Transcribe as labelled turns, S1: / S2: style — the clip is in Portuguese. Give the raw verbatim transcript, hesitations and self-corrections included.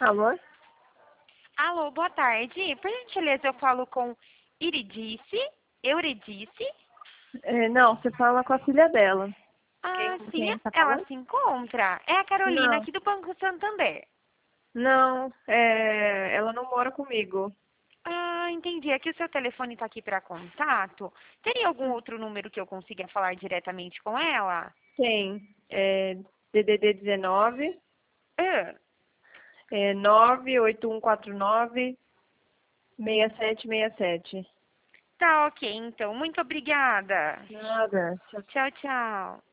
S1: Alô?
S2: Alô, boa tarde. Por gentileza, eu falo com Iridice, Euridice.
S1: É, não, você fala com a filha dela.
S2: Ah,
S1: Quem,
S2: sim,
S1: quem tá
S2: ela
S1: falando?
S2: se encontra. É a Carolina
S1: Não,
S2: aqui do Banco Santander.
S1: não, é, ela não mora comigo.
S2: Ah, entendi. É que o seu telefone está aqui para contato. Teria algum outro número que eu consiga falar diretamente com ela?
S1: Tem, é D D D dezenove,
S2: Ah,
S1: é nove oito um quatro nove, seis sete seis sete.
S2: tá ok, então. Muito obrigada.
S1: Nada.
S2: Tchau, tchau.